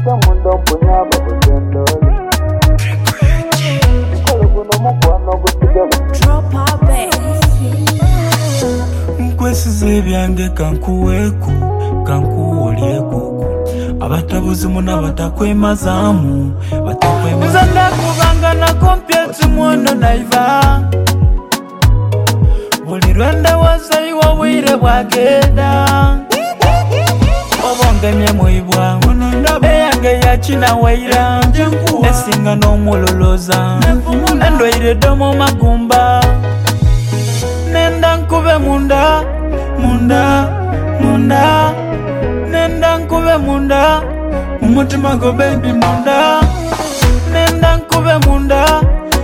Nkwesize byange kankuweku kankuolyeku abatabuzi muna batakwemazaamu nzanda kubanga na kompyeti mwono naiva buli lwenda wasayiwa bwire bwagenda obongemye mwibwa eyange yakina waira esinga n'omuloloza endwaire domo magumba nenda nkube munda nenda nkube munda umutima go baby munda nenda nkube munda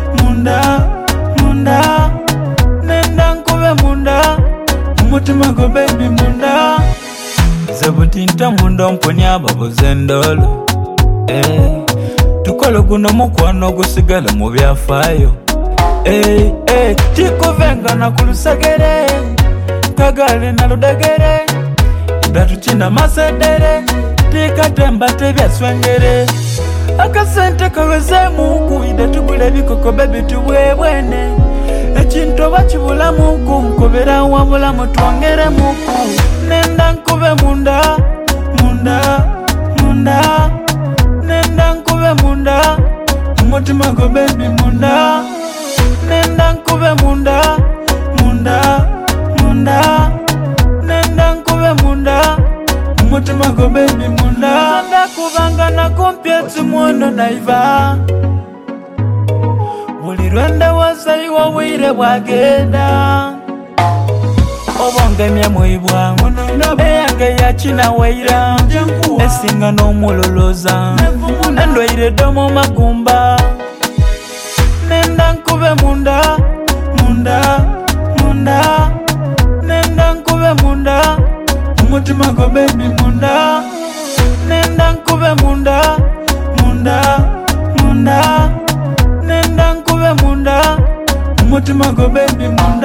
nenda nkube munda umutima go baby munda zebutinta munda mponya babuzendolo tukolo guno mukwano gusigala mu byafaayo tikuvenga na kulusegere kagale na ludegere idatuchina masedere tikatemba tebyaswengere akasente kaweze muku idatugule bikoko bebi tuwebwene ekintu bakibula muku nkobera wabula mutwongere muku nenda nkube munda nenda nkube munda umutima go bebi munda nenda nkube munda nenda nkube munda umutima go baby munda nda kubanga na kompyeti mwono naiva buli lwenda wasayiwa bwire bwagenda obongemye mwibwa eyange yakina waira esinga n'omuloloza endwaire domo magumba nenda nkube munda nenda nkube munda umutima go baby munda nenda nkube munda nenda nkube munda umutima go baby munda